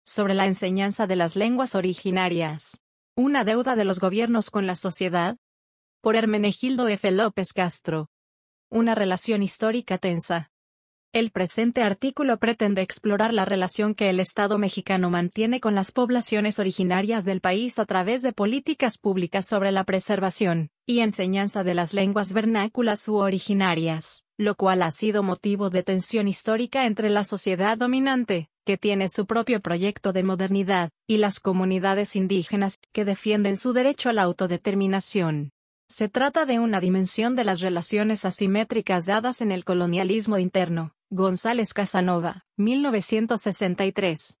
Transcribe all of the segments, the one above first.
sobre la enseñanza de las lenguas originarias. Una deuda de los gobiernos con la sociedad. Por Hermenegildo F. López Castro. Una relación histórica tensa. El presente artículo pretende explorar la relación que el Estado mexicano mantiene con las poblaciones originarias del país a través de políticas públicas sobre la preservación y enseñanza de las lenguas vernáculas u originarias, lo cual ha sido motivo de tensión histórica entre la sociedad dominante, que tiene su propio proyecto de modernidad, y las comunidades indígenas, que defienden su derecho a la autodeterminación. Se trata de una dimensión de las relaciones asimétricas dadas en el colonialismo interno. González Casanova, 1963,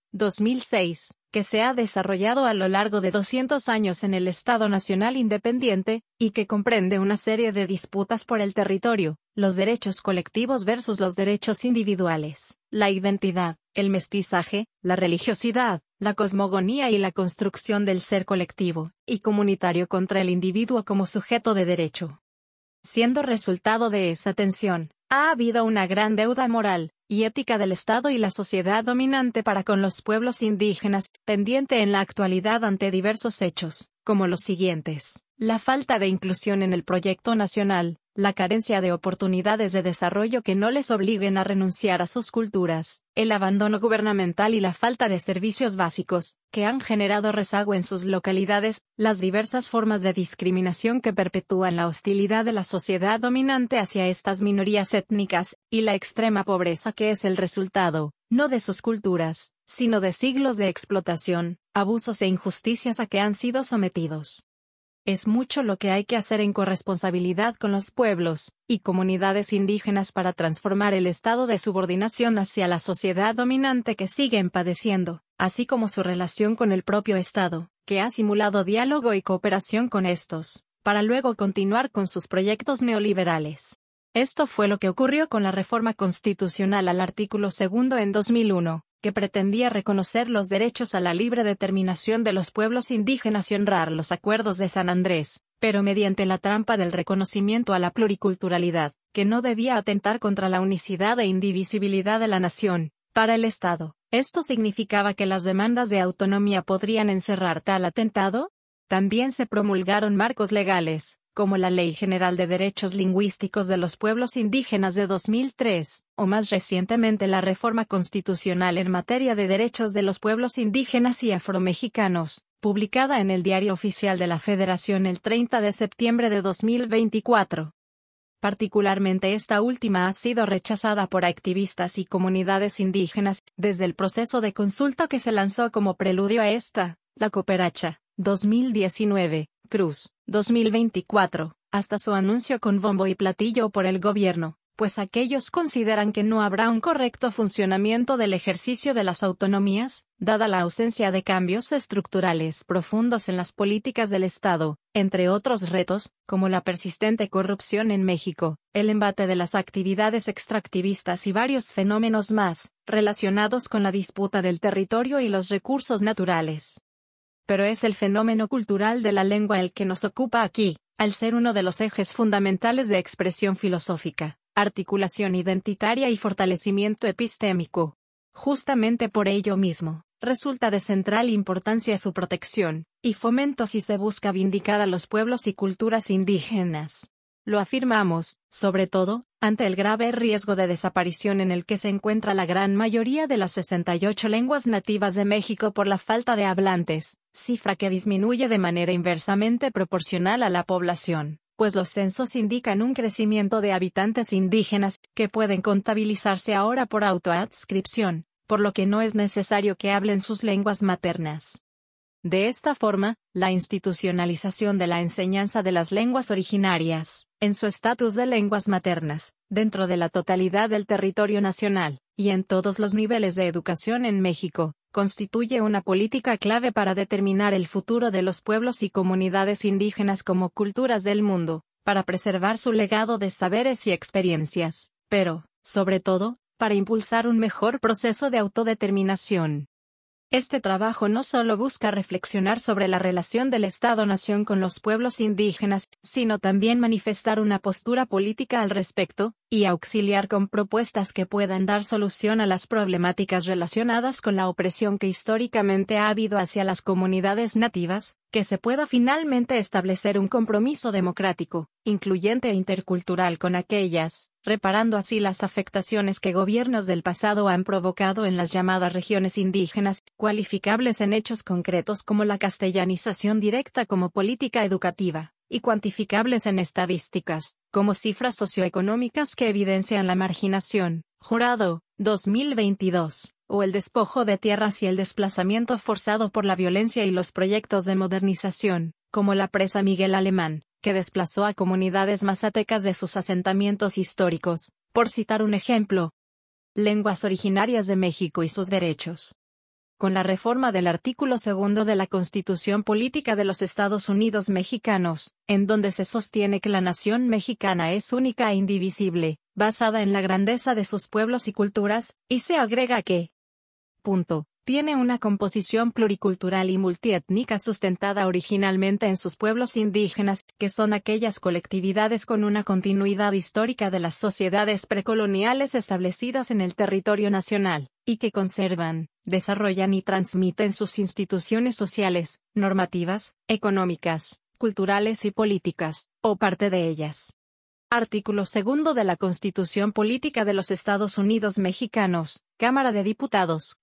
2006, que se ha desarrollado a lo largo de 200 años en el Estado Nacional Independiente, y que comprende una serie de disputas por el territorio, los derechos colectivos versus los derechos individuales, la identidad, el mestizaje, la religiosidad, la cosmogonía y la construcción del ser colectivo y comunitario contra el individuo como sujeto de derecho. Siendo resultado de esa tensión, ha habido una gran deuda moral y ética del Estado y la sociedad dominante para con los pueblos indígenas, pendiente en la actualidad ante diversos hechos, como los siguientes: la falta de inclusión en el proyecto nacional, la carencia de oportunidades de desarrollo que no les obliguen a renunciar a sus culturas, el abandono gubernamental y la falta de servicios básicos, que han generado rezago en sus localidades, las diversas formas de discriminación que perpetúan la hostilidad de la sociedad dominante hacia estas minorías étnicas, y la extrema pobreza que es el resultado, no de sus culturas, sino de siglos de explotación, abusos e injusticias a que han sido sometidos. Es mucho lo que hay que hacer en corresponsabilidad con los pueblos y comunidades indígenas para transformar el estado de subordinación hacia la sociedad dominante que siguen padeciendo, así como su relación con el propio Estado, que ha simulado diálogo y cooperación con estos, para luego continuar con sus proyectos neoliberales. Esto fue lo que ocurrió con la reforma constitucional al artículo 2 en 2001. Que pretendía reconocer los derechos a la libre determinación de los pueblos indígenas y honrar los acuerdos de San Andrés, pero mediante la trampa del reconocimiento a la pluriculturalidad, que no debía atentar contra la unicidad e indivisibilidad de la nación. Para el Estado, ¿esto significaba que las demandas de autonomía podrían encerrar tal atentado? También se promulgaron marcos legales, como la Ley General de Derechos Lingüísticos de los Pueblos Indígenas de 2003, o más recientemente la Reforma Constitucional en materia de derechos de los pueblos indígenas y afromexicanos, publicada en el Diario Oficial de la Federación el 30 de septiembre de 2024. Particularmente esta última ha sido rechazada por activistas y comunidades indígenas, desde el proceso de consulta que se lanzó como preludio a esta, la Cooperacha, 2019, Cruz, 2024, hasta su anuncio con bombo y platillo por el gobierno, pues aquellos consideran que no habrá un correcto funcionamiento del ejercicio de las autonomías, dada la ausencia de cambios estructurales profundos en las políticas del Estado, entre otros retos, como la persistente corrupción en México, el embate de las actividades extractivistas y varios fenómenos más, relacionados con la disputa del territorio y los recursos naturales. Pero es el fenómeno cultural de la lengua el que nos ocupa aquí, al ser uno de los ejes fundamentales de expresión filosófica, articulación identitaria y fortalecimiento epistémico. Justamente por ello mismo, resulta de central importancia su protección y fomento si se busca vindicar a los pueblos y culturas indígenas. Lo afirmamos, sobre todo, ante el grave riesgo de desaparición en el que se encuentra la gran mayoría de las 68 lenguas nativas de México por la falta de hablantes, cifra que disminuye de manera inversamente proporcional a la población, pues los censos indican un crecimiento de habitantes indígenas, que pueden contabilizarse ahora por autoadscripción, por lo que no es necesario que hablen sus lenguas maternas. De esta forma, la institucionalización de la enseñanza de las lenguas originarias, en su estatus de lenguas maternas, dentro de la totalidad del territorio nacional, y en todos los niveles de educación en México, constituye una política clave para determinar el futuro de los pueblos y comunidades indígenas como culturas del mundo, para preservar su legado de saberes y experiencias, pero, sobre todo, para impulsar un mejor proceso de autodeterminación. Este trabajo no solo busca reflexionar sobre la relación del Estado-nación con los pueblos indígenas, sino también manifestar una postura política al respecto, y auxiliar con propuestas que puedan dar solución a las problemáticas relacionadas con la opresión que históricamente ha habido hacia las comunidades nativas, que se pueda finalmente establecer un compromiso democrático, incluyente e intercultural con aquellas, reparando así las afectaciones que gobiernos del pasado han provocado en las llamadas regiones indígenas, cualificables en hechos concretos como la castellanización directa como política educativa, y cuantificables en estadísticas, como cifras socioeconómicas que evidencian la marginación. Jurado, 2022, o el despojo de tierras y el desplazamiento forzado por la violencia y los proyectos de modernización, como la presa Miguel Alemán, que desplazó a comunidades mazatecas de sus asentamientos históricos, por citar un ejemplo. Lenguas originarias de México y sus derechos. Con la reforma del artículo 2 de la Constitución Política de los Estados Unidos Mexicanos, en donde se sostiene que la nación mexicana es única e indivisible, basada en la grandeza de sus pueblos y culturas, y se agrega que, tiene una composición pluricultural y multiétnica sustentada originalmente en sus pueblos indígenas, que son aquellas colectividades con una continuidad histórica de las sociedades precoloniales establecidas en el territorio nacional, y que conservan, desarrollan y transmiten sus instituciones sociales, normativas, económicas, culturales y políticas, o parte de ellas. Artículo 2 de la Constitución Política de los Estados Unidos Mexicanos, Cámara de Diputados,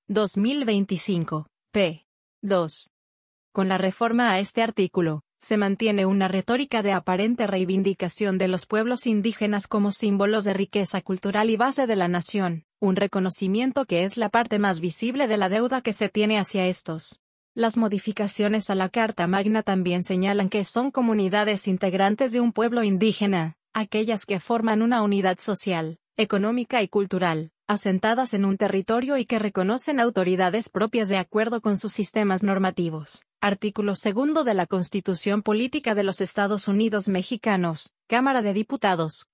2025, p. 2. Con la reforma a este artículo, se mantiene una retórica de aparente reivindicación de los pueblos indígenas como símbolos de riqueza cultural y base de la nación, un reconocimiento que es la parte más visible de la deuda que se tiene hacia estos. Las modificaciones a la Carta Magna también señalan que son comunidades integrantes de un pueblo indígena, aquellas que forman una unidad social, económica y cultural, asentadas en un territorio y que reconocen autoridades propias de acuerdo con sus sistemas normativos. Artículo 2 de la Constitución Política de los Estados Unidos Mexicanos, Cámara de Diputados,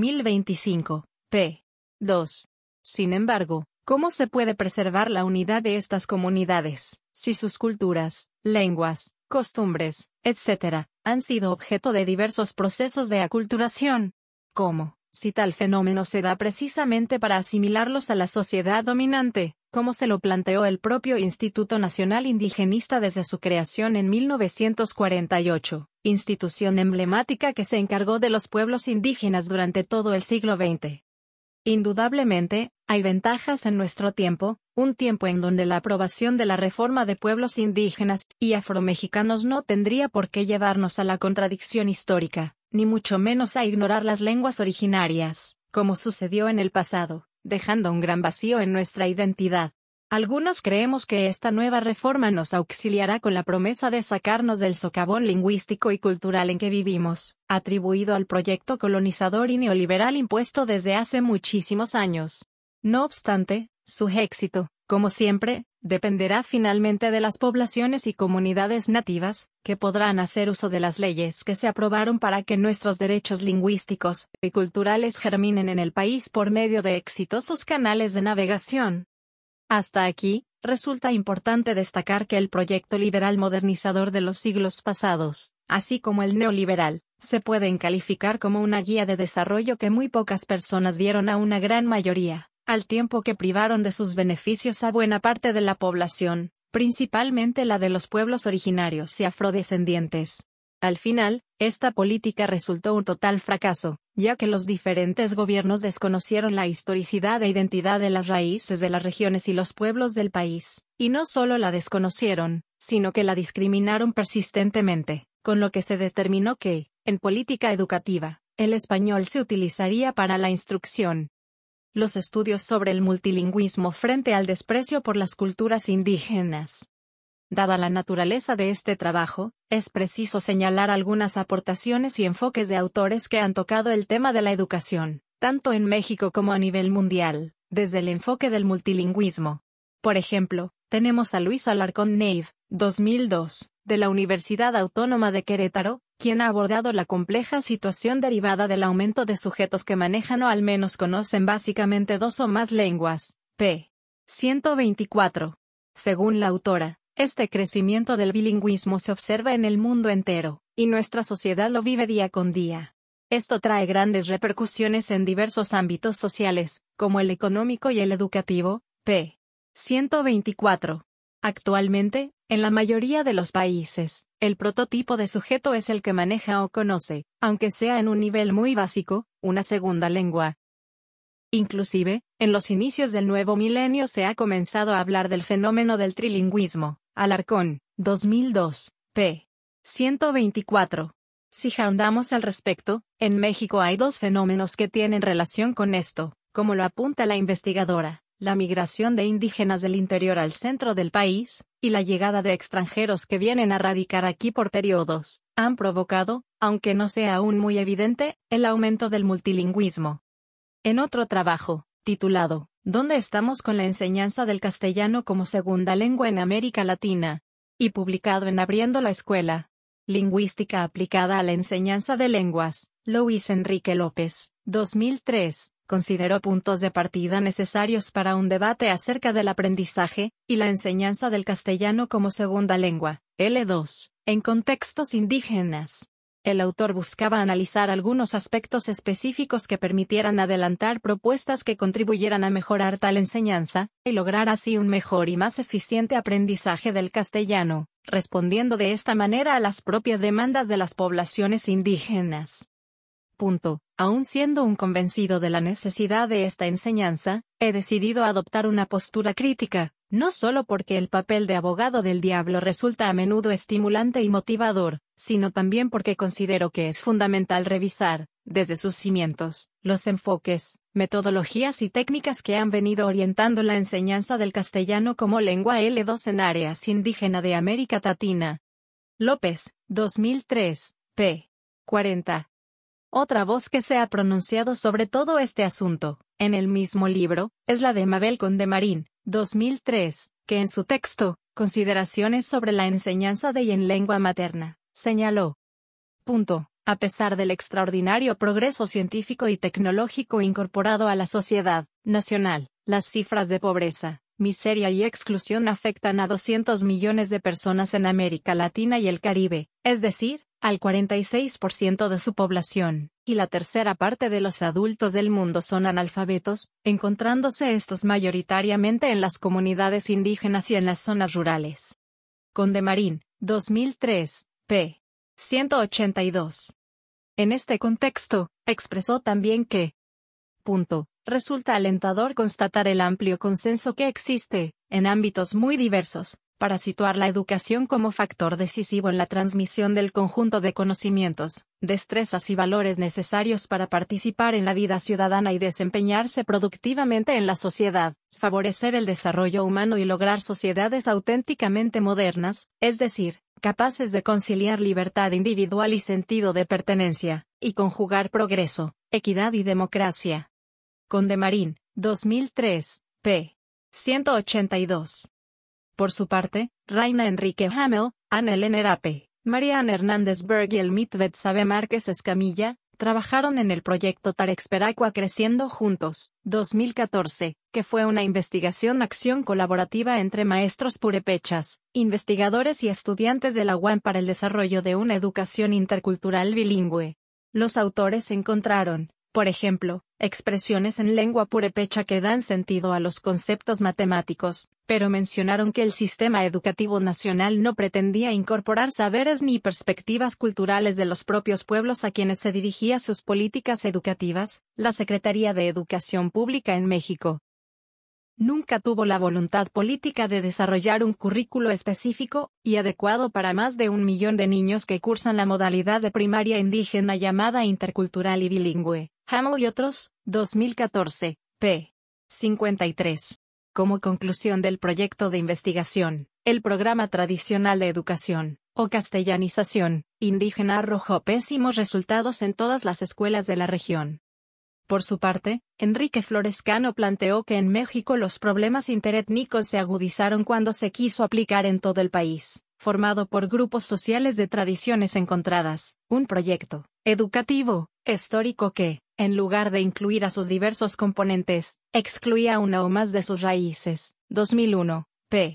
2025, p. 2. Sin embargo, ¿cómo se puede preservar la unidad de estas comunidades, si sus culturas, lenguas, costumbres, etc., han sido objeto de diversos procesos de aculturación? ¿Cómo, si tal fenómeno se da precisamente para asimilarlos a la sociedad dominante, como se lo planteó el propio Instituto Nacional Indigenista desde su creación en 1948, institución emblemática que se encargó de los pueblos indígenas durante todo el siglo XX? Indudablemente, hay ventajas en nuestro tiempo, un tiempo en donde la aprobación de la reforma de pueblos indígenas y afromexicanos no tendría por qué llevarnos a la contradicción histórica, ni mucho menos a ignorar las lenguas originarias, como sucedió en el pasado, dejando un gran vacío en nuestra identidad. Algunos creemos que esta nueva reforma nos auxiliará con la promesa de sacarnos del socavón lingüístico y cultural en que vivimos, atribuido al proyecto colonizador y neoliberal impuesto desde hace muchísimos años. No obstante, su éxito, como siempre, dependerá finalmente de las poblaciones y comunidades nativas, que podrán hacer uso de las leyes que se aprobaron para que nuestros derechos lingüísticos y culturales germinen en el país por medio de exitosos canales de navegación. Hasta aquí, resulta importante destacar que el proyecto liberal modernizador de los siglos pasados, así como el neoliberal, se pueden calificar como una guía de desarrollo que muy pocas personas dieron a una gran mayoría, al tiempo que privaron de sus beneficios a buena parte de la población, principalmente la de los pueblos originarios y afrodescendientes. Al final, esta política resultó un total fracaso, ya que los diferentes gobiernos desconocieron la historicidad e identidad de las raíces de las regiones y los pueblos del país, y no solo la desconocieron, sino que la discriminaron persistentemente, con lo que se determinó que, en política educativa, el español se utilizaría para la instrucción. Los estudios sobre el multilingüismo frente al desprecio por las culturas indígenas. Dada la naturaleza de este trabajo, es preciso señalar algunas aportaciones y enfoques de autores que han tocado el tema de la educación, tanto en México como a nivel mundial, desde el enfoque del multilingüismo. Por ejemplo, tenemos a Luis Alarcón Neive, 2002, de la Universidad Autónoma de Querétaro, quien ha abordado la compleja situación derivada del aumento de sujetos que manejan o al menos conocen básicamente dos o más lenguas, p. 124. Según la autora, este crecimiento del bilingüismo se observa en el mundo entero, y nuestra sociedad lo vive día con día. Esto trae grandes repercusiones en diversos ámbitos sociales, como el económico y el educativo. P. 124. Actualmente, en la mayoría de los países, el prototipo de sujeto es el que maneja o conoce, aunque sea en un nivel muy básico, una segunda lengua. Inclusive, en los inicios del nuevo milenio se ha comenzado a hablar del fenómeno del trilingüismo. Alarcón, 2002, p. 124. Si ahondamos al respecto, en México hay dos fenómenos que tienen relación con esto, como lo apunta la investigadora: la migración de indígenas del interior al centro del país, y la llegada de extranjeros que vienen a radicar aquí por periodos, han provocado, aunque no sea aún muy evidente, el aumento del multilingüismo. En otro trabajo, titulado ¿Dónde estamos con la enseñanza del castellano como segunda lengua en América Latina?, y publicado en Abriendo la Escuela. Lingüística aplicada a la enseñanza de lenguas, Luis Enrique López, 2003, consideró puntos de partida necesarios para un debate acerca del aprendizaje y la enseñanza del castellano como segunda lengua, L2, en contextos indígenas. El autor buscaba analizar algunos aspectos específicos que permitieran adelantar propuestas que contribuyeran a mejorar tal enseñanza, y lograr así un mejor y más eficiente aprendizaje del castellano, respondiendo de esta manera a las propias demandas de las poblaciones indígenas. Aún siendo un convencido de la necesidad de esta enseñanza, he decidido adoptar una postura crítica, no solo porque el papel de abogado del diablo resulta a menudo estimulante y motivador, sino también porque considero que es fundamental revisar, desde sus cimientos, los enfoques, metodologías y técnicas que han venido orientando la enseñanza del castellano como lengua L2 en áreas indígena de América Latina. López, 2003, p. 40. Otra voz que se ha pronunciado sobre todo este asunto, en el mismo libro, es la de Mabel Condemarín, 2003, que en su texto, Consideraciones sobre la enseñanza de y en lengua materna, señaló. A pesar del extraordinario progreso científico y tecnológico incorporado a la sociedad nacional, las cifras de pobreza, miseria y exclusión afectan a 200 millones de personas en América Latina y el Caribe, es decir, al 46% de su población, y la tercera parte de los adultos del mundo son analfabetos, encontrándose estos mayoritariamente en las comunidades indígenas y en las zonas rurales. Condemarín, 2003, p. 182. En este contexto, expresó también que resulta alentador constatar el amplio consenso que existe, en ámbitos muy diversos, para situar la educación como factor decisivo en la transmisión del conjunto de conocimientos, destrezas y valores necesarios para participar en la vida ciudadana y desempeñarse productivamente en la sociedad, favorecer el desarrollo humano y lograr sociedades auténticamente modernas, es decir, capaces de conciliar libertad individual y sentido de pertenencia, y conjugar progreso, equidad y democracia. Condemarín, 2003, p. 182. Por su parte, Raina Enrique Hamel, Ana Elena Erape, Mariana Hernández Berg y el Mitvet Sabe Márquez Escamilla, trabajaron en el proyecto Tarexperacua Creciendo Juntos, 2014, que fue una investigación-acción colaborativa entre maestros purépechas, investigadores y estudiantes de la UAM para el desarrollo de una educación intercultural bilingüe. Los autores encontraron, por ejemplo, expresiones en lengua purépecha que dan sentido a los conceptos matemáticos, pero mencionaron que el sistema educativo nacional no pretendía incorporar saberes ni perspectivas culturales de los propios pueblos a quienes se dirigía sus políticas educativas. La Secretaría de Educación Pública en México nunca tuvo la voluntad política de desarrollar un currículo específico y adecuado para más de 1 millón de niños que cursan la modalidad de primaria indígena llamada intercultural y bilingüe. Hamel y otros, 2014, p. 53. Como conclusión del proyecto de investigación, el programa tradicional de educación, o castellanización, indígena arrojó pésimos resultados en todas las escuelas de la región. Por su parte, Enrique Flores Cano planteó que en México los problemas interétnicos se agudizaron cuando se quiso aplicar en todo el país, formado por grupos sociales de tradiciones encontradas, un proyecto educativo, histórico que, en lugar de incluir a sus diversos componentes, excluía una o más de sus raíces. 2001, p.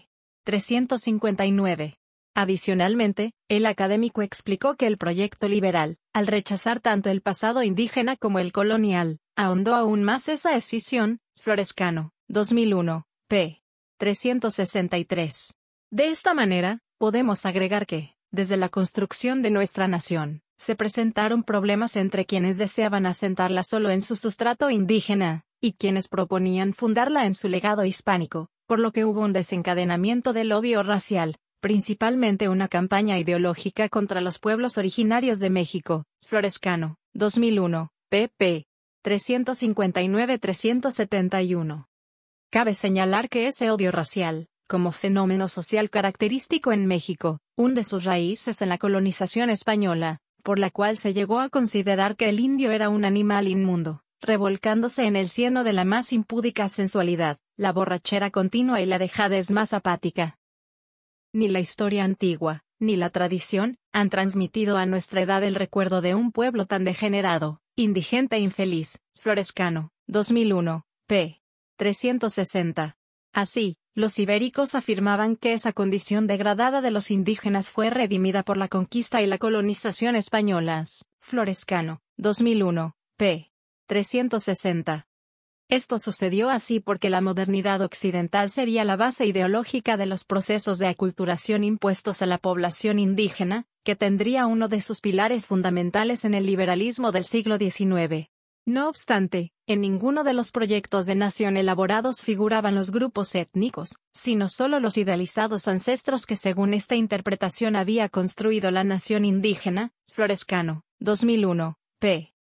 359. Adicionalmente, el académico explicó que el proyecto liberal, al rechazar tanto el pasado indígena como el colonial, ahondó aún más esa escisión. Florescano, 2001, p. 363. De esta manera, podemos agregar que, desde la construcción de nuestra nación, se presentaron problemas entre quienes deseaban asentarla solo en su sustrato indígena, y quienes proponían fundarla en su legado hispánico, por lo que hubo un desencadenamiento del odio racial, principalmente una campaña ideológica contra los pueblos originarios de México. Florescano, 2001, pp. 359-371. Cabe señalar que ese odio racial, como fenómeno social característico en México, hunde sus raíces en la colonización española, por la cual se llegó a considerar que el indio era un animal inmundo, revolcándose en el cieno de la más impúdica sensualidad, la borrachera continua y la dejadez más apática. Ni la historia antigua, ni la tradición, han transmitido a nuestra edad el recuerdo de un pueblo tan degenerado, indigente e infeliz. Florescano, 2001, p. 360. Así, los ibéricos afirmaban que esa condición degradada de los indígenas fue redimida por la conquista y la colonización españolas. Florescano, 2001, p. 360. Esto sucedió así porque la modernidad occidental sería la base ideológica de los procesos de aculturación impuestos a la población indígena, que tendría uno de sus pilares fundamentales en el liberalismo del siglo XIX. No obstante, en ninguno de los proyectos de nación elaborados figuraban los grupos étnicos, sino solo los idealizados ancestros que según esta interpretación había construido la nación indígena. Florescano, 2001, p.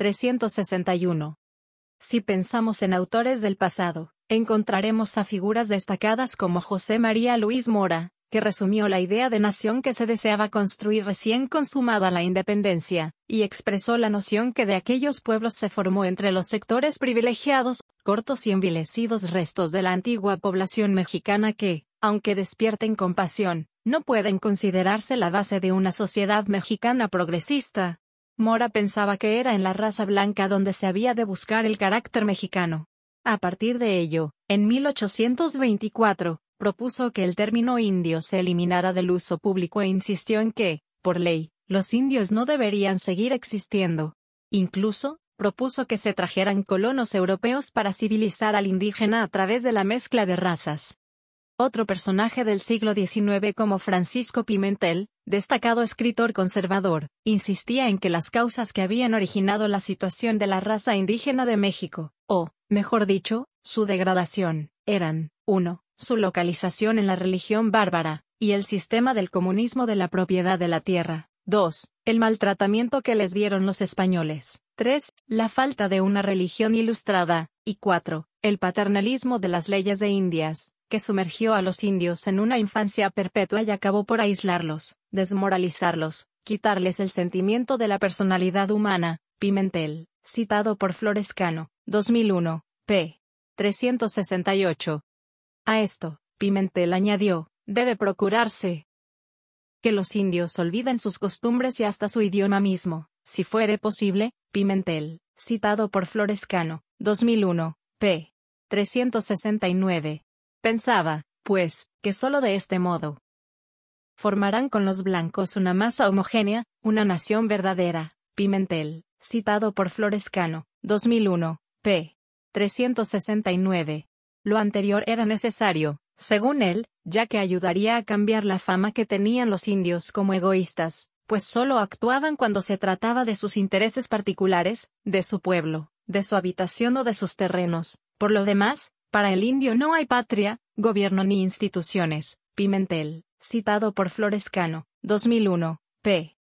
361. Si pensamos en autores del pasado, encontraremos a figuras destacadas como José María Luis Mora, que resumió la idea de nación que se deseaba construir recién consumada la independencia, y expresó la noción que de aquellos pueblos se formó entre los sectores privilegiados, cortos y envilecidos restos de la antigua población mexicana que, aunque despierten compasión, no pueden considerarse la base de una sociedad mexicana progresista. Mora pensaba que era en la raza blanca donde se había de buscar el carácter mexicano. A partir de ello, en 1824, propuso que el término indio se eliminara del uso público e insistió en que, por ley, los indios no deberían seguir existiendo. Incluso, propuso que se trajeran colonos europeos para civilizar al indígena a través de la mezcla de razas. Otro personaje del siglo XIX como Francisco Pimentel, destacado escritor conservador, insistía en que las causas que habían originado la situación de la raza indígena de México, o, mejor dicho, su degradación, eran, 1. Su localización en la religión bárbara, y el sistema del comunismo de la propiedad de la tierra. 2. El maltratamiento que les dieron los españoles. 3. La falta de una religión ilustrada. Y 4. El paternalismo de las leyes de Indias, que sumergió a los indios en una infancia perpetua y acabó por aislarlos, desmoralizarlos, quitarles el sentimiento de la personalidad humana. Pimentel, citado por Florescano, 2001, p. 368. A esto, Pimentel añadió, debe procurarse que los indios olviden sus costumbres y hasta su idioma mismo, si fuere posible. Pimentel, citado por Florescano, 2001, p. 369. Pensaba, pues, que solo de este modo formarán con los blancos una masa homogénea, una nación verdadera. Pimentel, citado por Florescano, 2001, p. 369. Lo anterior era necesario, según él, ya que ayudaría a cambiar la fama que tenían los indios como egoístas, pues solo actuaban cuando se trataba de sus intereses particulares, de su pueblo, de su habitación o de sus terrenos. Por lo demás, para el indio no hay patria, gobierno ni instituciones. Pimentel, citado por Florescano, 2001, p.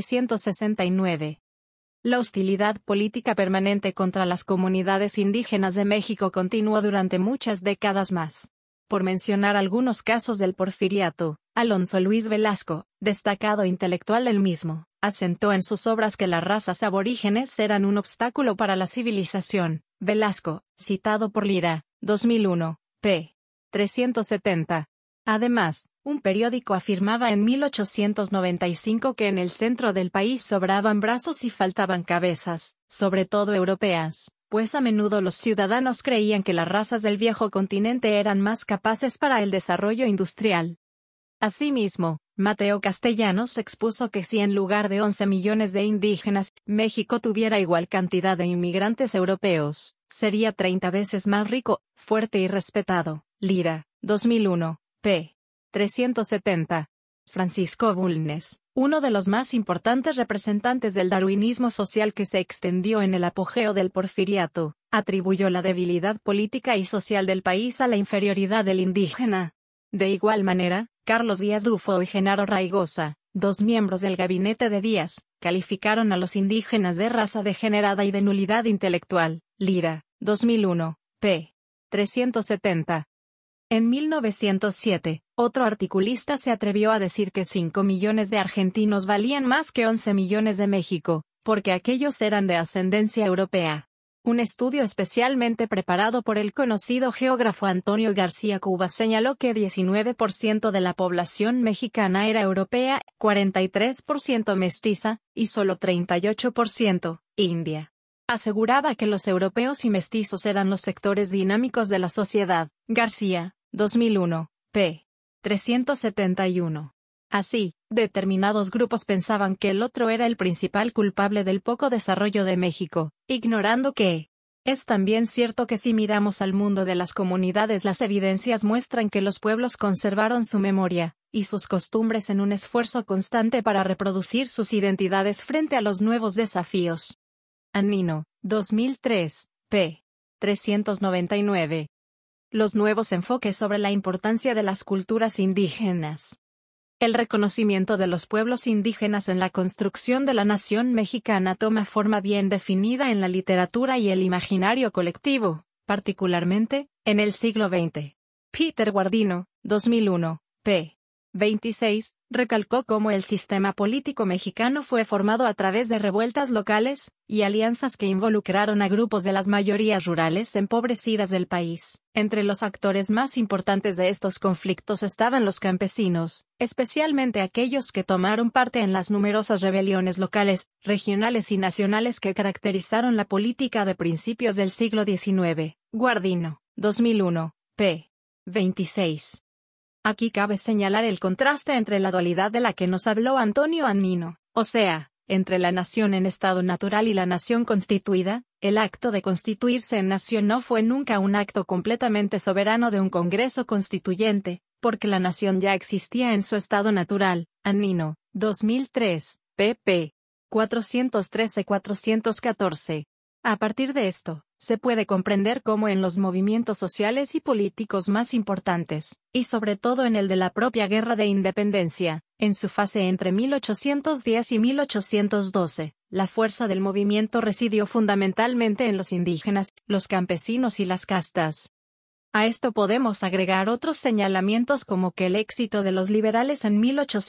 369. La hostilidad política permanente contra las comunidades indígenas de México continuó durante muchas décadas más. Por mencionar algunos casos del Porfiriato, Alonso Luis Velasco, destacado intelectual del mismo, asentó en sus obras que las razas aborígenes eran un obstáculo para la civilización. Velasco, citado por Lira, 2001, p. 370. Además, un periódico afirmaba en 1895 que en el centro del país sobraban brazos y faltaban cabezas, sobre todo europeas. pues a menudo los ciudadanos creían que las razas del viejo continente eran más capaces para el desarrollo industrial. Asimismo, Mateo Castellanos expuso que si en lugar de 11 millones de indígenas, México tuviera igual cantidad de inmigrantes europeos, sería 30 veces más rico, fuerte y respetado. Lira, 2001, p. 370. Francisco Bulnes, uno de los más importantes representantes del darwinismo social que se extendió en el apogeo del porfiriato, atribuyó la debilidad política y social del país a la inferioridad del indígena. De igual manera, Carlos Díaz Dufo y Genaro Raigosa, dos miembros del gabinete de Díaz, calificaron a los indígenas de raza degenerada y de nulidad intelectual. Lira, 2001, p. 370. En 1907, otro articulista se atrevió a decir que 5 millones de argentinos valían más que 11 millones de México, porque aquellos eran de ascendencia europea. Un estudio especialmente preparado por el conocido geógrafo Antonio García Cuba señaló que 19% de la población mexicana era europea, 43% mestiza, y solo 38% india. Aseguraba que los europeos y mestizos eran los sectores dinámicos de la sociedad. García, 2001, p. 371. Así, determinados grupos pensaban que el otro era el principal culpable del poco desarrollo de México, ignorando que es también cierto que si miramos al mundo de las comunidades, las evidencias muestran que los pueblos conservaron su memoria y sus costumbres en un esfuerzo constante para reproducir sus identidades frente a los nuevos desafíos. Annino, 2003, p. 399. Los nuevos enfoques sobre la importancia de las culturas indígenas. El reconocimiento de los pueblos indígenas en la construcción de la nación mexicana toma forma bien definida en la literatura y el imaginario colectivo, particularmente en el siglo XX. Peter Guardino, 2001, p. 26, recalcó cómo el sistema político mexicano fue formado a través de revueltas locales y alianzas que involucraron a grupos de las mayorías rurales empobrecidas del país. Entre los actores más importantes de estos conflictos estaban los campesinos, especialmente aquellos que tomaron parte en las numerosas rebeliones locales, regionales y nacionales que caracterizaron la política de principios del siglo XIX. Guardino, 2001, p. 26. Aquí cabe señalar el contraste entre la dualidad de la que nos habló Antonio Annino, o sea, entre la nación en estado natural y la nación constituida. El acto de constituirse en nación no fue nunca un acto completamente soberano de un Congreso Constituyente, porque la nación ya existía en su estado natural. Annino, 2003, pp. 413-414. A partir de esto, se puede comprender cómo en los movimientos sociales y políticos más importantes, y sobre todo en el de la propia Guerra de Independencia, en su fase entre 1810 y 1812, la fuerza del movimiento residió fundamentalmente en los indígenas, los campesinos y las castas. A esto podemos agregar otros señalamientos como que el éxito de los liberales en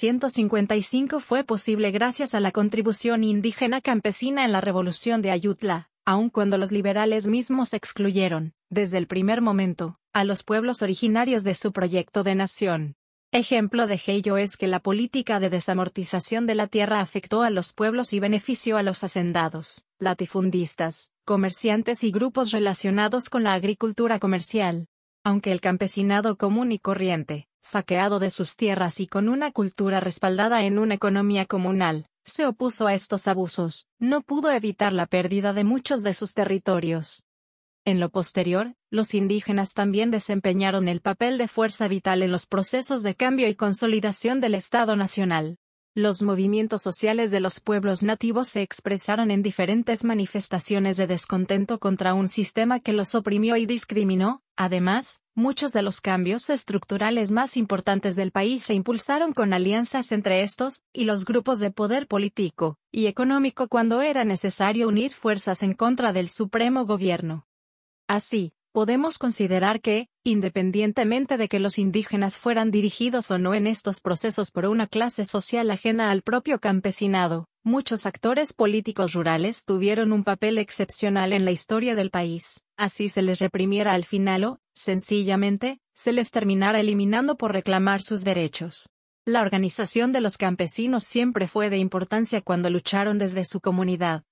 1855 fue posible gracias a la contribución indígena campesina en la Revolución de Ayutla, aun cuando los liberales mismos excluyeron, desde el primer momento, a los pueblos originarios de su proyecto de nación. Ejemplo de ello es que la política de desamortización de la tierra afectó a los pueblos y benefició a los hacendados, latifundistas, comerciantes y grupos relacionados con la agricultura comercial. Aunque el campesinado común y corriente, saqueado de sus tierras y con una cultura respaldada en una economía comunal, se opuso a estos abusos, no pudo evitar la pérdida de muchos de sus territorios. En lo posterior, los indígenas también desempeñaron el papel de fuerza vital en los procesos de cambio y consolidación del Estado Nacional. Los movimientos sociales de los pueblos nativos se expresaron en diferentes manifestaciones de descontento contra un sistema que los oprimió y discriminó. Además, muchos de los cambios estructurales más importantes del país se impulsaron con alianzas entre estos y los grupos de poder político y económico cuando era necesario unir fuerzas en contra del supremo gobierno. Así, podemos considerar que, independientemente de que los indígenas fueran dirigidos o no en estos procesos por una clase social ajena al propio campesinado, muchos actores políticos rurales tuvieron un papel excepcional en la historia del país. Así se les reprimiera al final o, sencillamente, se les terminara eliminando por reclamar sus derechos. La organización de los campesinos siempre fue de importancia cuando lucharon desde su comunidad,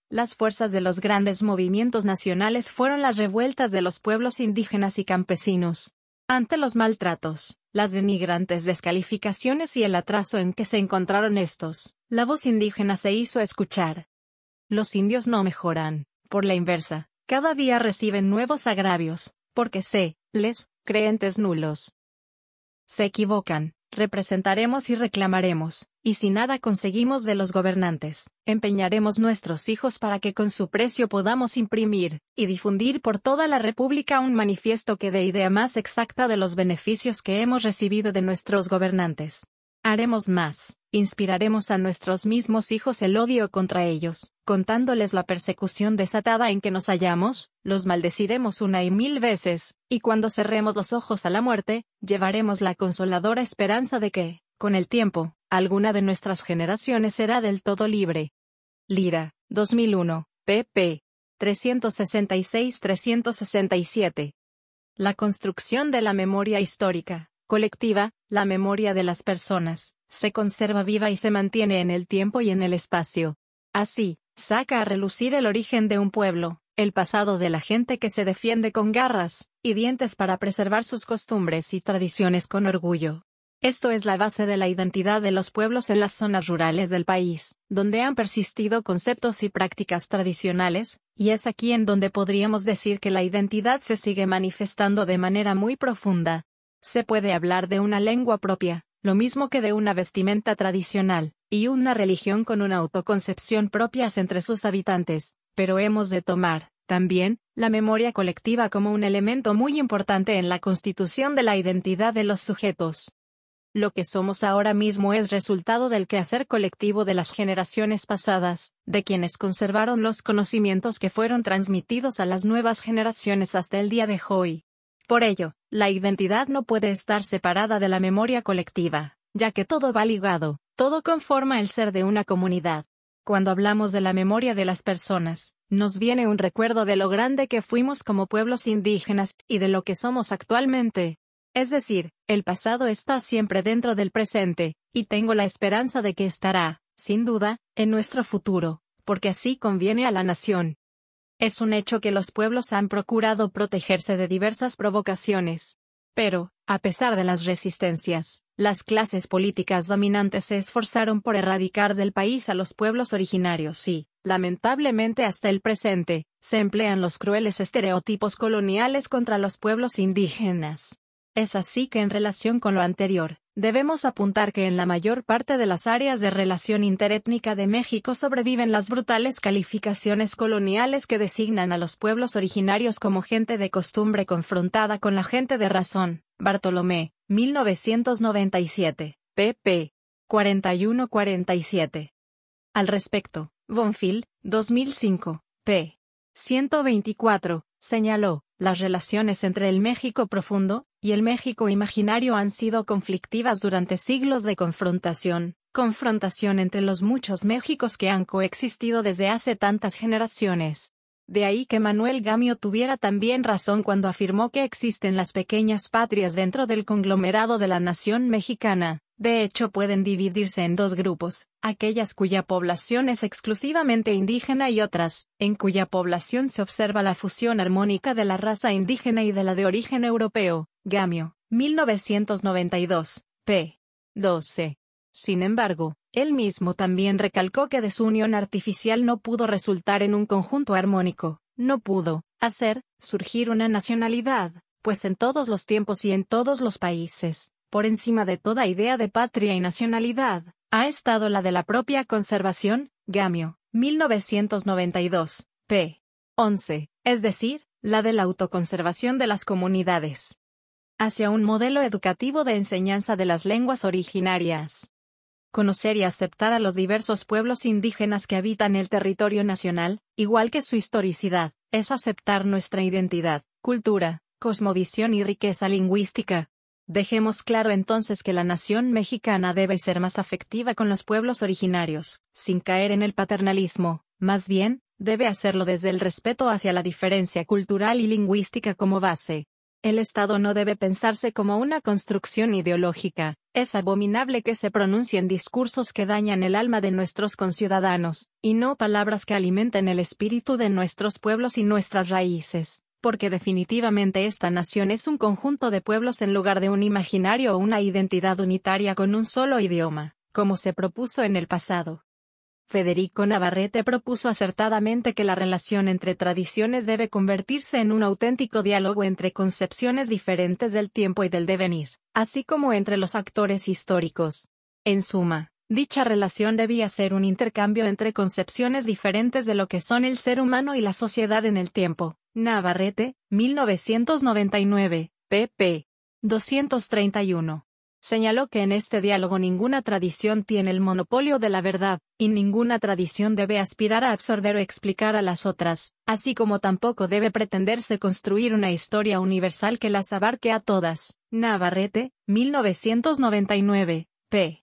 Las fuerzas de los grandes movimientos nacionales fueron las revueltas de los pueblos indígenas y campesinos. Ante los maltratos, las denigrantes descalificaciones y el atraso en que se encontraron estos, la voz indígena se hizo escuchar. Los indios no mejoran, por la inversa, cada día reciben nuevos agravios, porque les creyentes nulos. Se equivocan, representaremos y reclamaremos, y si nada conseguimos de los gobernantes, empeñaremos nuestros hijos para que con su precio podamos imprimir, y difundir por toda la República un manifiesto que dé idea más exacta de los beneficios que hemos recibido de nuestros gobernantes. Haremos más, inspiraremos a nuestros mismos hijos el odio contra ellos, contándoles la persecución desatada en que nos hallamos, los maldeciremos una y mil veces, y cuando cerremos los ojos a la muerte, llevaremos la consoladora esperanza de que, con el tiempo, alguna de nuestras generaciones será del todo libre. Lira, 2001, pp. 366-367. La construcción de la memoria histórica colectiva, la memoria de las personas, se conserva viva y se mantiene en el tiempo y en el espacio. Así, saca a relucir el origen de un pueblo, el pasado de la gente que se defiende con garras y dientes para preservar sus costumbres y tradiciones con orgullo. Esto es la base de la identidad de los pueblos en las zonas rurales del país, donde han persistido conceptos y prácticas tradicionales, y es aquí en donde podríamos decir que la identidad se sigue manifestando de manera muy profunda. Se puede hablar de una lengua propia, lo mismo que de una vestimenta tradicional, y una religión con una autoconcepción propias entre sus habitantes, pero hemos de tomar, también, la memoria colectiva como un elemento muy importante en la constitución de la identidad de los sujetos. Lo que somos ahora mismo es resultado del quehacer colectivo de las generaciones pasadas, de quienes conservaron los conocimientos que fueron transmitidos a las nuevas generaciones hasta el día de hoy. Por ello, la identidad no puede estar separada de la memoria colectiva, ya que todo va ligado, todo conforma el ser de una comunidad. Cuando hablamos de la memoria de las personas, nos viene un recuerdo de lo grande que fuimos como pueblos indígenas y de lo que somos actualmente. Es decir, el pasado está siempre dentro del presente, y tengo la esperanza de que estará, sin duda, en nuestro futuro, porque así conviene a la nación. Es un hecho que los pueblos han procurado protegerse de diversas provocaciones. Pero, a pesar de las resistencias, las clases políticas dominantes se esforzaron por erradicar del país a los pueblos originarios y, lamentablemente hasta el presente, se emplean los crueles estereotipos coloniales contra los pueblos indígenas. Es así que en relación con lo anterior, debemos apuntar que en la mayor parte de las áreas de relación interétnica de México sobreviven las brutales calificaciones coloniales que designan a los pueblos originarios como gente de costumbre confrontada con la gente de razón. Bartolomé, 1997, pp. 41-47. Al respecto, Bonfil, 2005, p. 124, señaló, las relaciones entre el México profundo y el México imaginario han sido conflictivas durante siglos de confrontación entre los muchos Méxicos que han coexistido desde hace tantas generaciones. De ahí que Manuel Gamio tuviera también razón cuando afirmó que existen las pequeñas patrias dentro del conglomerado de la nación mexicana. De hecho pueden dividirse en dos grupos, aquellas cuya población es exclusivamente indígena y otras, en cuya población se observa la fusión armónica de la raza indígena y de la de origen europeo. Gamio, 1992, p. 12. Sin embargo, él mismo también recalcó que de su unión artificial no pudo resultar en un conjunto armónico, no pudo hacer surgir una nacionalidad, pues en todos los tiempos y en todos los países, por encima de toda idea de patria y nacionalidad, ha estado la de la propia conservación. Gamio, 1992, p. 11, es decir, la de la autoconservación de las comunidades. Hacia un modelo educativo de enseñanza de las lenguas originarias. Conocer y aceptar a los diversos pueblos indígenas que habitan el territorio nacional, igual que su historicidad, es aceptar nuestra identidad, cultura, cosmovisión y riqueza lingüística. Dejemos claro entonces que la nación mexicana debe ser más afectiva con los pueblos originarios, sin caer en el paternalismo, más bien, debe hacerlo desde el respeto hacia la diferencia cultural y lingüística como base. El Estado no debe pensarse como una construcción ideológica. Es abominable que se pronuncien discursos que dañan el alma de nuestros conciudadanos, y no palabras que alimenten el espíritu de nuestros pueblos y nuestras raíces, porque definitivamente esta nación es un conjunto de pueblos en lugar de un imaginario o una identidad unitaria con un solo idioma, como se propuso en el pasado. Federico Navarrete propuso acertadamente que la relación entre tradiciones debe convertirse en un auténtico diálogo entre concepciones diferentes del tiempo y del devenir, así como entre los actores históricos. En suma, dicha relación debía ser un intercambio entre concepciones diferentes de lo que son el ser humano y la sociedad en el tiempo. Navarrete, 1999, pp. 231. Señaló que en este diálogo ninguna tradición tiene el monopolio de la verdad, y ninguna tradición debe aspirar a absorber o explicar a las otras, así como tampoco debe pretenderse construir una historia universal que las abarque a todas. Navarrete, 1999, p.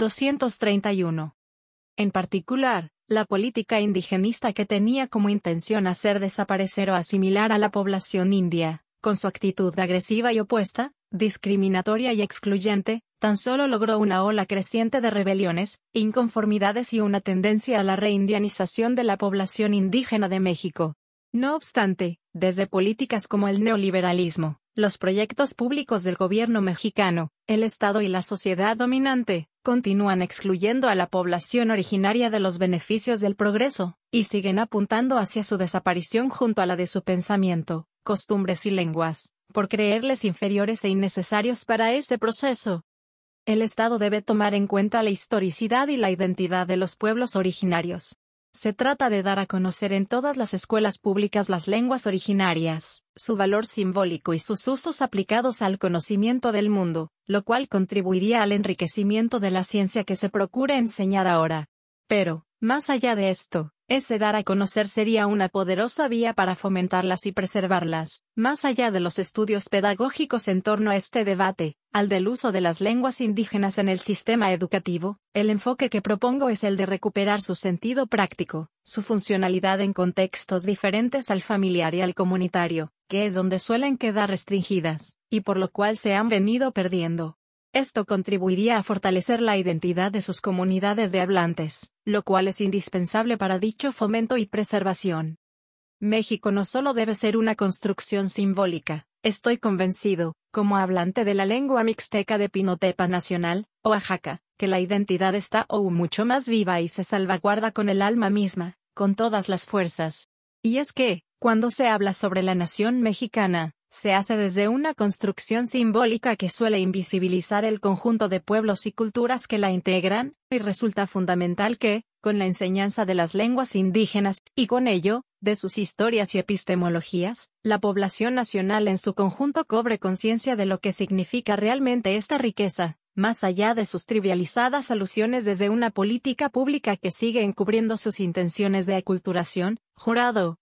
231. En particular, la política indigenista que tenía como intención hacer desaparecer o asimilar a la población india, con su actitud agresiva y opuesta, discriminatoria y excluyente, tan solo logró una ola creciente de rebeliones, inconformidades y una tendencia a la reindianización de la población indígena de México. No obstante, desde políticas como el neoliberalismo, los proyectos públicos del gobierno mexicano, el Estado y la sociedad dominante, continúan excluyendo a la población originaria de los beneficios del progreso, y siguen apuntando hacia su desaparición junto a la de su pensamiento, costumbres y lenguas, por creerles inferiores e innecesarios para ese proceso. El Estado debe tomar en cuenta la historicidad y la identidad de los pueblos originarios. Se trata de dar a conocer en todas las escuelas públicas las lenguas originarias, su valor simbólico y sus usos aplicados al conocimiento del mundo, lo cual contribuiría al enriquecimiento de la ciencia que se procura enseñar ahora. Pero, más allá de esto, ese dar a conocer sería una poderosa vía para fomentarlas y preservarlas, más allá de los estudios pedagógicos en torno a este debate, al del uso de las lenguas indígenas en el sistema educativo. El enfoque que propongo es el de recuperar su sentido práctico, su funcionalidad en contextos diferentes al familiar y al comunitario, que es donde suelen quedar restringidas, y por lo cual se han venido perdiendo. Esto contribuiría a fortalecer la identidad de sus comunidades de hablantes, lo cual es indispensable para dicho fomento y preservación. México no solo debe ser una construcción simbólica, estoy convencido, como hablante de la lengua mixteca de Pinotepa Nacional, Oaxaca, que la identidad está mucho más viva y se salvaguarda con el alma misma, con todas las fuerzas. Y es que, cuando se habla sobre la nación mexicana, se hace desde una construcción simbólica que suele invisibilizar el conjunto de pueblos y culturas que la integran, y resulta fundamental que, con la enseñanza de las lenguas indígenas, y con ello, de sus historias y epistemologías, la población nacional en su conjunto cobre conciencia de lo que significa realmente esta riqueza, más allá de sus trivializadas alusiones desde una política pública que sigue encubriendo sus intenciones de aculturación. Jurado,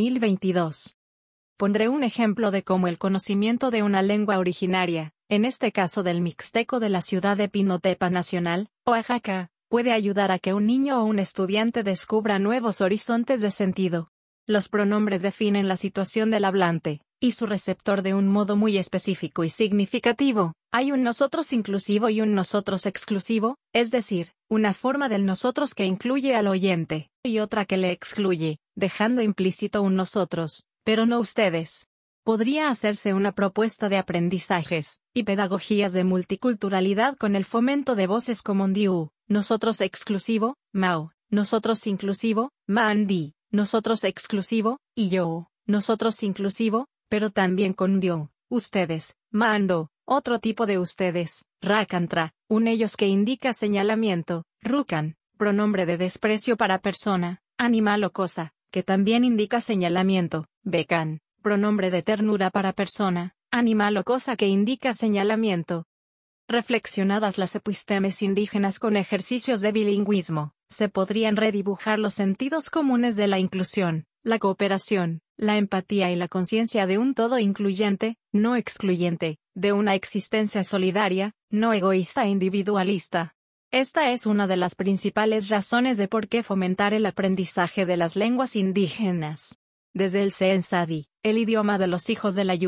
2022. Pondré un ejemplo de cómo el conocimiento de una lengua originaria, en este caso del mixteco de la ciudad de Pinotepa Nacional, Oaxaca, puede ayudar a que un niño o un estudiante descubra nuevos horizontes de sentido. Los pronombres definen la situación del hablante, y su receptor de un modo muy específico y significativo. Hay un nosotros inclusivo y un nosotros exclusivo, es decir, una forma del nosotros que incluye al oyente, y otra que le excluye, dejando implícito un nosotros, pero no ustedes. Podría hacerse una propuesta de aprendizajes y pedagogías de multiculturalidad con el fomento de voces como Ndiu, nosotros exclusivo, Mao, nosotros inclusivo, Mandi, nosotros exclusivo, y yo, nosotros inclusivo, pero también con Ndio, ustedes, Mando, otro tipo de ustedes, Rakantra, un ellos que indica señalamiento, Rukan, pronombre de desprecio para persona, animal o cosa, que también indica señalamiento, Bekan, pronombre de ternura para persona, animal o cosa que indica señalamiento. Reflexionadas las epistemes indígenas con ejercicios de bilingüismo, se podrían redibujar los sentidos comunes de la inclusión, la cooperación, la empatía y la conciencia de un todo incluyente, no excluyente, de una existencia solidaria, no egoísta e individualista. Esta es una de las principales razones de por qué fomentar el aprendizaje de las lenguas indígenas. Desde el Seensavi, el idioma de los hijos de la lluvia,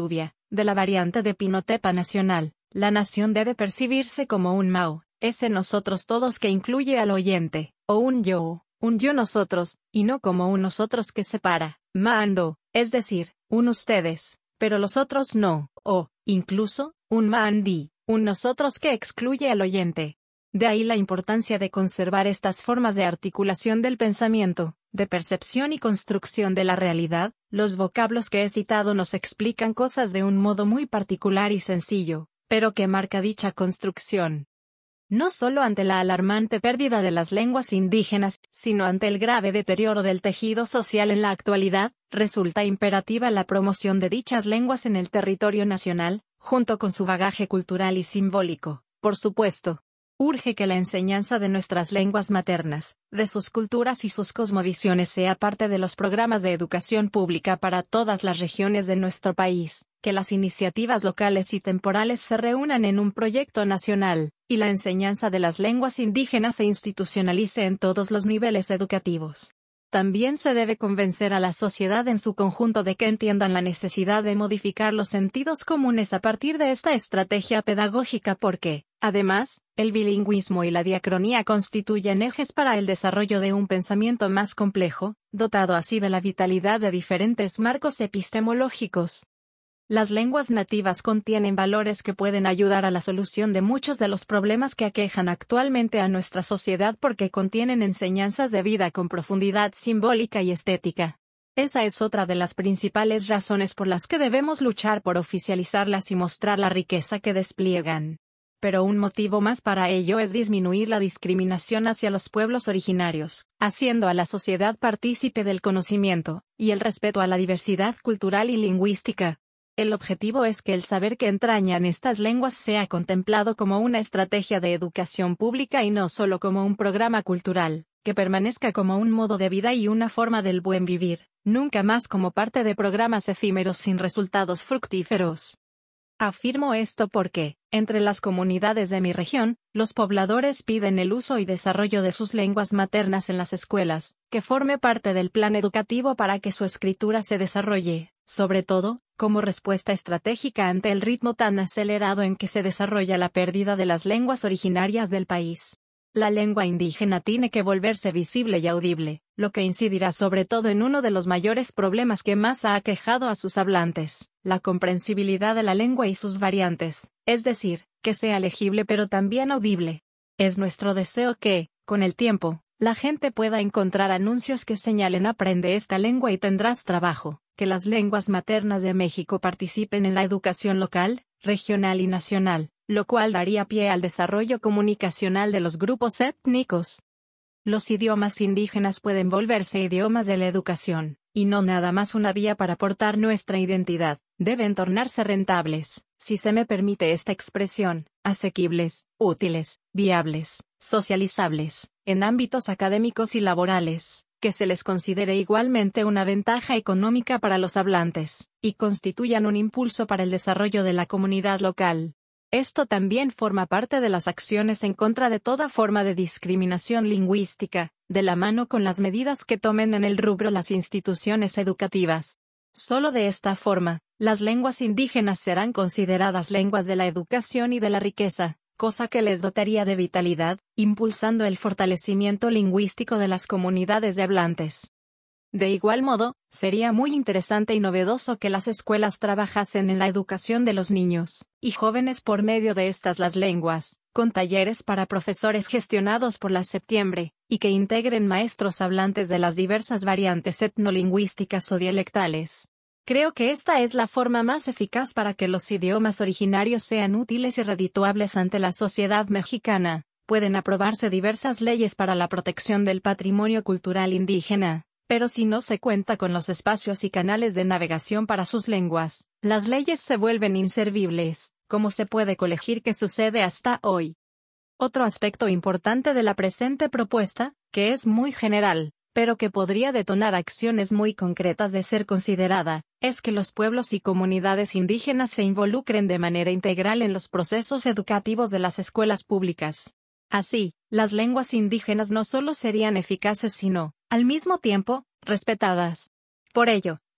de la variante de Pinotepa nacional, la nación debe percibirse como un Mao, ese nosotros todos que incluye al oyente, o un yo nosotros, y no como un nosotros que separa, mando, es decir, un ustedes, pero los otros no, o, incluso, un mandi, un nosotros que excluye al oyente. De ahí la importancia de conservar estas formas de articulación del pensamiento, de percepción y construcción de la realidad. Los vocablos que he citado nos explican cosas de un modo muy particular y sencillo, pero que marca dicha construcción. No solo ante la alarmante pérdida de las lenguas indígenas, sino ante el grave deterioro del tejido social en la actualidad, resulta imperativa la promoción de dichas lenguas en el territorio nacional, junto con su bagaje cultural y simbólico, por supuesto. Urge que la enseñanza de nuestras lenguas maternas, de sus culturas y sus cosmovisiones sea parte de los programas de educación pública para todas las regiones de nuestro país, que las iniciativas locales y temporales se reúnan en un proyecto nacional, y la enseñanza de las lenguas indígenas se institucionalice en todos los niveles educativos. También se debe convencer a la sociedad en su conjunto de que entiendan la necesidad de modificar los sentidos comunes a partir de esta estrategia pedagógica porque, además, el bilingüismo y la diacronía constituyen ejes para el desarrollo de un pensamiento más complejo, dotado así de la vitalidad de diferentes marcos epistemológicos. Las lenguas nativas contienen valores que pueden ayudar a la solución de muchos de los problemas que aquejan actualmente a nuestra sociedad porque contienen enseñanzas de vida con profundidad simbólica y estética. Esa es otra de las principales razones por las que debemos luchar por oficializarlas y mostrar la riqueza que despliegan. Pero un motivo más para ello es disminuir la discriminación hacia los pueblos originarios, haciendo a la sociedad partícipe del conocimiento, y el respeto a la diversidad cultural y lingüística. El objetivo es que el saber que entrañan estas lenguas sea contemplado como una estrategia de educación pública y no solo como un programa cultural, que permanezca como un modo de vida y una forma del buen vivir, nunca más como parte de programas efímeros sin resultados fructíferos. Afirmo esto porque, entre las comunidades de mi región, los pobladores piden el uso y desarrollo de sus lenguas maternas en las escuelas, que forme parte del plan educativo para que su escritura se desarrolle, sobre todo, como respuesta estratégica ante el ritmo tan acelerado en que se desarrolla la pérdida de las lenguas originarias del país. La lengua indígena tiene que volverse visible y audible, lo que incidirá sobre todo en uno de los mayores problemas que más ha aquejado a sus hablantes, la comprensibilidad de la lengua y sus variantes, es decir, que sea legible pero también audible. Es nuestro deseo que, con el tiempo, la gente pueda encontrar anuncios que señalen aprende esta lengua y tendrás trabajo, que las lenguas maternas de México participen en la educación local, regional y nacional, lo cual daría pie al desarrollo comunicacional de los grupos étnicos. Los idiomas indígenas pueden volverse idiomas de la educación, y no nada más una vía para aportar nuestra identidad, deben tornarse rentables, si se me permite esta expresión, asequibles, útiles, viables, socializables, en ámbitos académicos y laborales, que se les considere igualmente una ventaja económica para los hablantes, y constituyan un impulso para el desarrollo de la comunidad local. Esto también forma parte de las acciones en contra de toda forma de discriminación lingüística, de la mano con las medidas que tomen en el rubro las instituciones educativas. Solo de esta forma, las lenguas indígenas serán consideradas lenguas de la educación y de la riqueza, cosa que les dotaría de vitalidad, impulsando el fortalecimiento lingüístico de las comunidades de hablantes. De igual modo, sería muy interesante y novedoso que las escuelas trabajasen en la educación de los niños y jóvenes por medio de las lenguas, con talleres para profesores gestionados por la Septiembre, y que integren maestros hablantes de las diversas variantes etnolingüísticas o dialectales. Creo que esta es la forma más eficaz para que los idiomas originarios sean útiles y redituables ante la sociedad mexicana. Pueden aprobarse diversas leyes para la protección del patrimonio cultural indígena, pero si no se cuenta con los espacios y canales de navegación para sus lenguas, las leyes se vuelven inservibles, como se puede colegir que sucede hasta hoy. Otro aspecto importante de la presente propuesta, que es muy general, pero que podría detonar acciones muy concretas de ser considerada, es que los pueblos y comunidades indígenas se involucren de manera integral en los procesos educativos de las escuelas públicas. Así, las lenguas indígenas no solo serían eficaces sino, al mismo tiempo, respetadas. Por ello,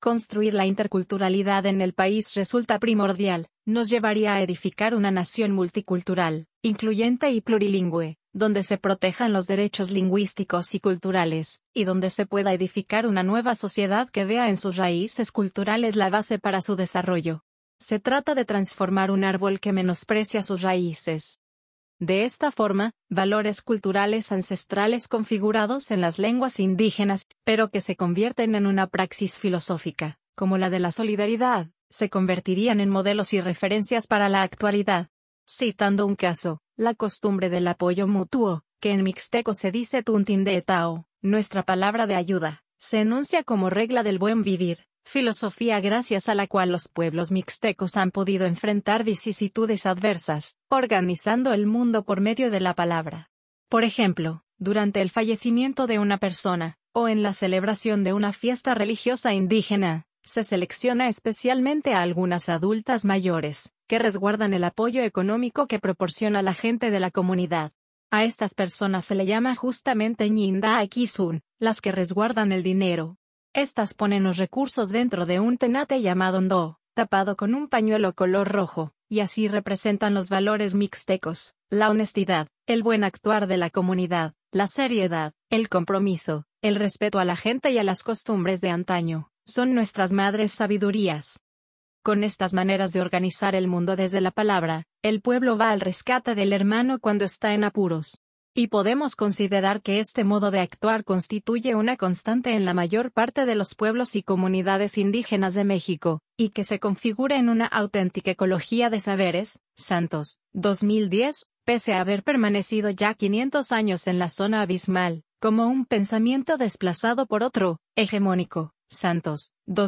Construir la interculturalidad en el país resulta primordial, nos llevaría a edificar una nación multicultural, incluyente y plurilingüe, donde se protejan los derechos lingüísticos y culturales, y donde se pueda edificar una nueva sociedad que vea en sus raíces culturales la base para su desarrollo. Se trata de transformar un árbol que menosprecia sus raíces. De esta forma, valores culturales ancestrales configurados en las lenguas indígenas, pero que se convierten en una praxis filosófica, como la de la solidaridad, se convertirían en modelos y referencias para la actualidad. Citando un caso, la costumbre del apoyo mutuo, que en mixteco se dice tuntindeetao, nuestra palabra de ayuda, se enuncia como regla del buen vivir, filosofía gracias a la cual los pueblos mixtecos han podido enfrentar vicisitudes adversas, organizando el mundo por medio de la palabra. Por ejemplo, durante el fallecimiento de una persona, o en la celebración de una fiesta religiosa indígena, se selecciona especialmente a algunas adultas mayores, que resguardan el apoyo económico que proporciona la gente de la comunidad. A estas personas se le llama justamente ñindaakizun, las que resguardan el dinero. Estas ponen los recursos dentro de un tenate llamado ndo, tapado con un pañuelo color rojo, y así representan los valores mixtecos, la honestidad, el buen actuar de la comunidad, la seriedad, el compromiso, el respeto a la gente y a las costumbres de antaño, son nuestras madres sabidurías. Con estas maneras de organizar el mundo desde la palabra, el pueblo va al rescate del hermano cuando está en apuros. Y podemos considerar que este modo de actuar constituye una constante en la mayor parte de los pueblos y comunidades indígenas de México, y que se configura en una auténtica ecología de saberes. Santos, 2010, pese a haber permanecido ya 500 años en la zona abismal, como un pensamiento desplazado por otro, hegemónico. Santos,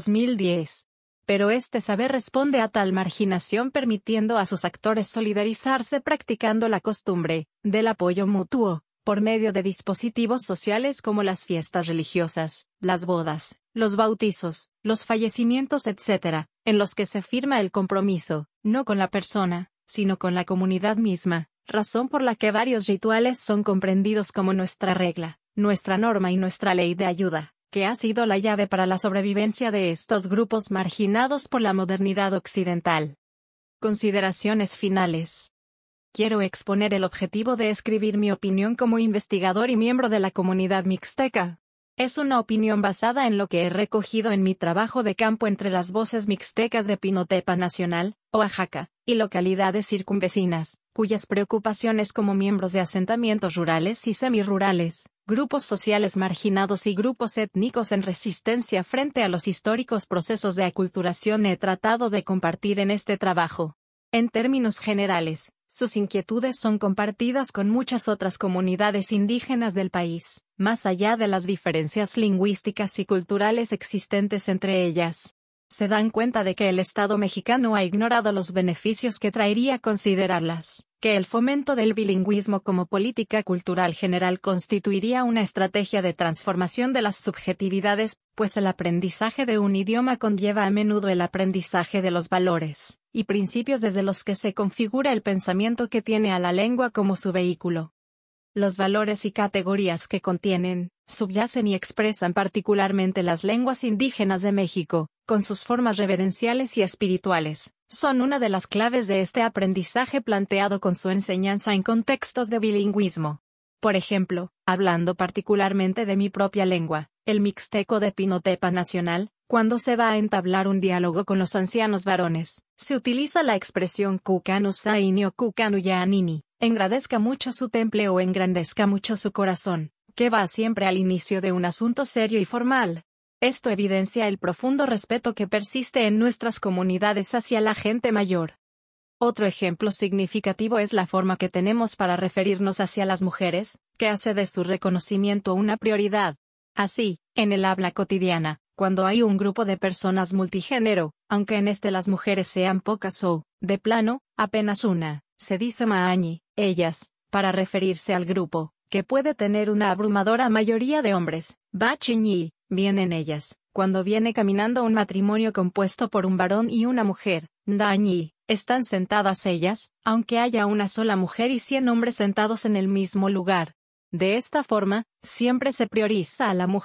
2010. Pero este saber responde a tal marginación permitiendo a sus actores solidarizarse practicando la costumbre del apoyo mutuo, por medio de dispositivos sociales como las fiestas religiosas, las bodas, los bautizos, los fallecimientos etc., en los que se firma el compromiso, no con la persona, sino con la comunidad misma, razón por la que varios rituales son comprendidos como nuestra regla, nuestra norma y nuestra ley de ayuda, que ha sido la llave para la sobrevivencia de estos grupos marginados por la modernidad occidental. Consideraciones finales. Quiero exponer el objetivo de escribir mi opinión como investigador y miembro de la comunidad mixteca. Es una opinión basada en lo que he recogido en mi trabajo de campo entre las voces mixtecas de Pinotepa Nacional, Oaxaca, y localidades circunvecinas, cuyas preocupaciones como miembros de asentamientos rurales y semirurales, grupos sociales marginados y grupos étnicos en resistencia frente a los históricos procesos de aculturación he tratado de compartir en este trabajo. En términos generales, sus inquietudes son compartidas con muchas otras comunidades indígenas del país, más allá de las diferencias lingüísticas y culturales existentes entre ellas. Se dan cuenta de que el Estado mexicano ha ignorado los beneficios que traería considerarlas, que el fomento del bilingüismo como política cultural general constituiría una estrategia de transformación de las subjetividades, pues el aprendizaje de un idioma conlleva a menudo el aprendizaje de los valores y principios desde los que se configura el pensamiento que tiene a la lengua como su vehículo. Los valores y categorías que contienen, subyacen y expresan particularmente las lenguas indígenas de México, con sus formas reverenciales y espirituales, son una de las claves de este aprendizaje planteado con su enseñanza en contextos de bilingüismo. Por ejemplo, hablando particularmente de mi propia lengua, el mixteco de Pinotepa Nacional, cuando se va a entablar un diálogo con los ancianos varones, se utiliza la expresión kukanu saini o kukanu yaanini, engrandezca mucho su temple o engrandezca mucho su corazón, que va siempre al inicio de un asunto serio y formal. Esto evidencia el profundo respeto que persiste en nuestras comunidades hacia la gente mayor. Otro ejemplo significativo es la forma que tenemos para referirnos hacia las mujeres, que hace de su reconocimiento una prioridad. Así, en el habla cotidiana, cuando hay un grupo de personas multigénero, aunque en este las mujeres sean pocas o, de plano, apenas una, se dice maañi, ellas, para referirse al grupo, que puede tener una abrumadora mayoría de hombres, bachiñi, vienen ellas, cuando viene caminando un matrimonio compuesto por un varón y una mujer, ndañi, están sentadas ellas, aunque haya una sola mujer y 100 hombres sentados en el mismo lugar. De esta forma, siempre se prioriza a la mujer,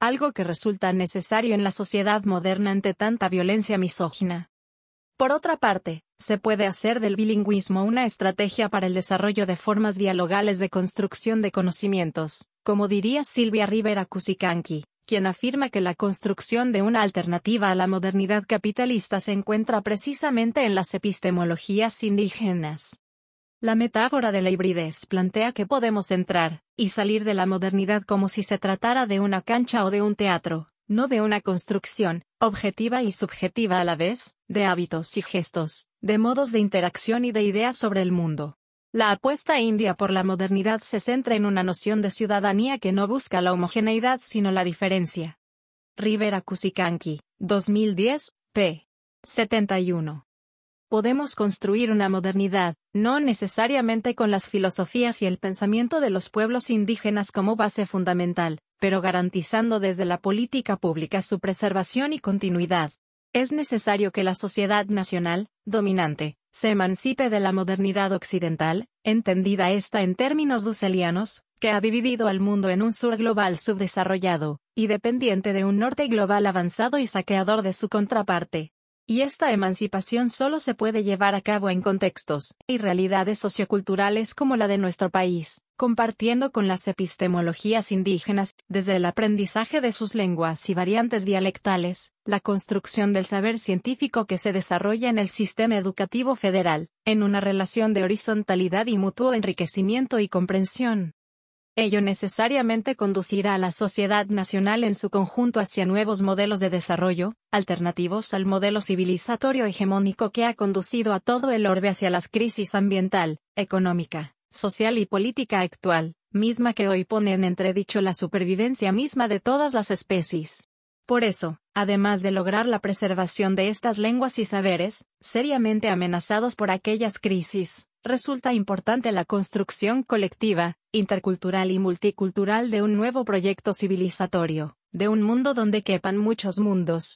algo que resulta necesario en la sociedad moderna ante tanta violencia misógina. Por otra parte, se puede hacer del bilingüismo una estrategia para el desarrollo de formas dialogales de construcción de conocimientos, como diría Silvia Rivera Cusicanqui, quien afirma que la construcción de una alternativa a la modernidad capitalista se encuentra precisamente en las epistemologías indígenas. La metáfora de la hibridez plantea que podemos entrar y salir de la modernidad como si se tratara de una cancha o de un teatro, no de una construcción, objetiva y subjetiva a la vez, de hábitos y gestos, de modos de interacción y de ideas sobre el mundo. La apuesta india por la modernidad se centra en una noción de ciudadanía que no busca la homogeneidad sino la diferencia. Rivera Cusicanqui, 2010, p. 71. Podemos construir una modernidad, no necesariamente con las filosofías y el pensamiento de los pueblos indígenas como base fundamental, pero garantizando desde la política pública su preservación y continuidad. Es necesario que la sociedad nacional, dominante, se emancipe de la modernidad occidental, entendida esta en términos dusselianos, que ha dividido al mundo en un sur global subdesarrollado, y dependiente de un norte global avanzado y saqueador de su contraparte. Y esta emancipación solo se puede llevar a cabo en contextos y realidades socioculturales como la de nuestro país, compartiendo con las epistemologías indígenas, desde el aprendizaje de sus lenguas y variantes dialectales, la construcción del saber científico que se desarrolla en el sistema educativo federal, en una relación de horizontalidad y mutuo enriquecimiento y comprensión. Ello necesariamente conducirá a la sociedad nacional en su conjunto hacia nuevos modelos de desarrollo, alternativos al modelo civilizatorio hegemónico que ha conducido a todo el orbe hacia las crisis ambiental, económica, social y política actual, misma que hoy pone en entredicho la supervivencia misma de todas las especies. Por eso, además de lograr la preservación de estas lenguas y saberes, seriamente amenazados por aquellas crisis, resulta importante la construcción colectiva, intercultural y multicultural de un nuevo proyecto civilizatorio, de un mundo donde quepan muchos mundos,